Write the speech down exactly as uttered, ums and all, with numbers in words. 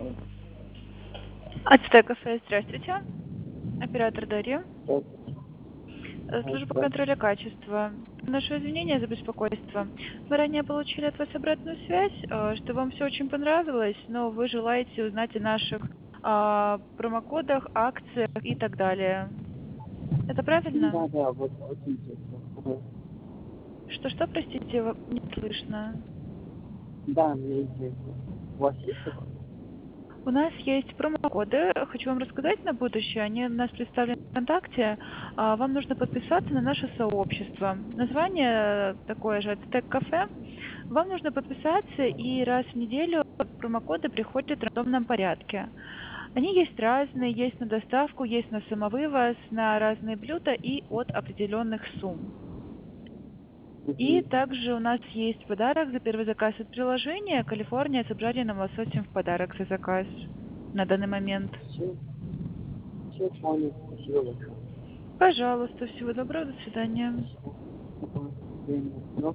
Ацтек кафе, здравствуйте. Оператор Дарья. Здравствуйте. Э, А, Служба здравствуйте. контроля качества. Наши извинения за беспокойство. Мы ранее получили от вас обратную связь, э, что вам все очень понравилось, но вы желаете узнать о наших а, промокодах, акциях и так далее. Это правильно? Да, да, вот очень интересно. Ага. Что-что, простите, во- не слышно. Да, мне интересно. У вас есть такое? У нас есть промокоды, хочу вам рассказать на будущее, они у нас представлены ВКонтакте. А, Вам нужно подписаться на наше сообщество. Название такое же, Ацтек Кафе. Вам нужно подписаться, и раз в неделю промокоды приходят в рандомном порядке. Они есть разные, есть на доставку, есть на самовывоз, на разные блюда и от определенных сумм. И Угу. также у нас есть подарок за первый заказ от приложения «Калифорния» с обжаренным лососем в подарок за заказ на данный момент. Все, все понял. Спасибо большое. Пожалуйста, всего доброго, до свидания. Ага. Время. Ну,